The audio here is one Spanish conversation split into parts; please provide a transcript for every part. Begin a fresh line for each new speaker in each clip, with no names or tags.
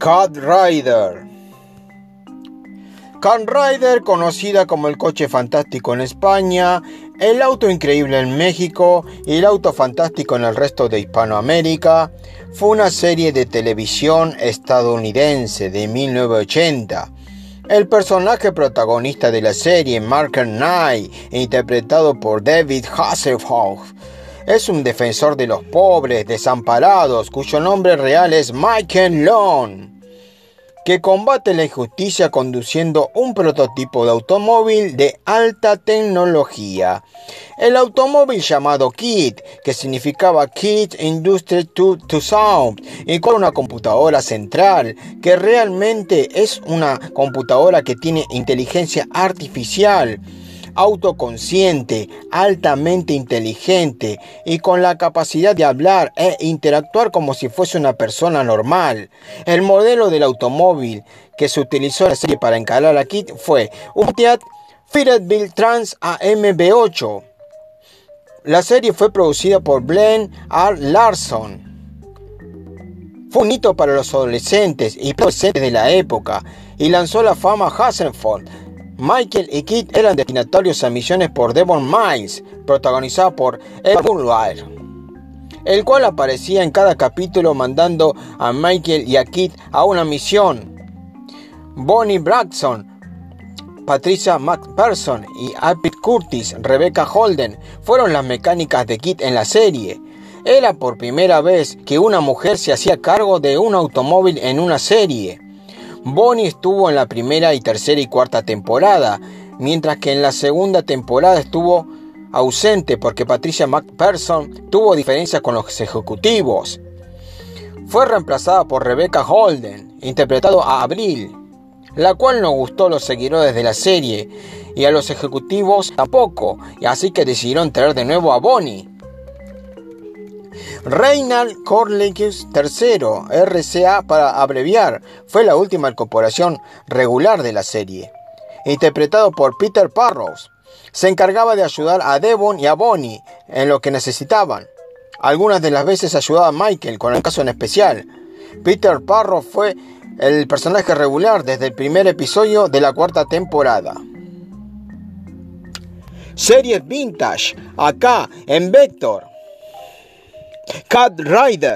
Cat Rider. Cat Rider, conocida como el coche fantástico en España, el auto increíble en México y el auto fantástico en el resto de Hispanoamérica, fue una serie de televisión estadounidense de 1980. El personaje protagonista de la serie, Marker Knight, interpretado por David Hasselhoff, es un defensor de los pobres, desamparados, cuyo nombre real es Michael Long, que combate la injusticia conduciendo un prototipo de automóvil de alta tecnología. El automóvil llamado KITT, que significaba Kit Industry 2000, y con una computadora central, que realmente es una computadora que tiene inteligencia artificial, autoconsciente, altamente inteligente y con la capacidad de hablar e interactuar como si fuese una persona normal. El modelo del automóvil que se utilizó en la serie para encarar a KITT fue un Fiat Firebird Trans AM V8. La serie fue producida por Glenn R. Larson. Fue un hito para los adolescentes y adolescentes de la época y lanzó la fama a Hasselhoff. Michael y KITT eran destinatarios a misiones por Devon Miles, protagonizada por Edward Burwell, el cual aparecía en cada capítulo mandando a Michael y a KITT a una misión. Bonnie Braxton, Patricia McPherson y Albert Curtis, Rebecca Holden fueron las mecánicas de KITT en la serie. Era por primera vez que una mujer se hacía cargo de un automóvil en una serie. Bonnie estuvo en la primera y tercera y cuarta temporada, mientras que en la segunda temporada estuvo ausente porque Patricia McPherson tuvo diferencias con los ejecutivos. Fue reemplazada por Rebecca Holden, interpretado a Abril, la cual no gustó a los seguidores de la serie y a los ejecutivos tampoco, y así que decidieron traer de nuevo a Bonnie. Reinhard Cornelius III, RCA para abreviar, fue la última incorporación regular de la serie. Interpretado por Peter Parros, se encargaba de ayudar a Devon y a Bonnie en lo que necesitaban. Algunas de las veces ayudaba a Michael con el caso en especial. Peter Parros fue el personaje regular desde el primer episodio de la cuarta temporada. Series vintage, acá en Vector. Cat Rider.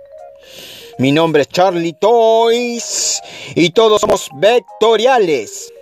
Mi nombre es Charlie Toys y todos somos vectoriales.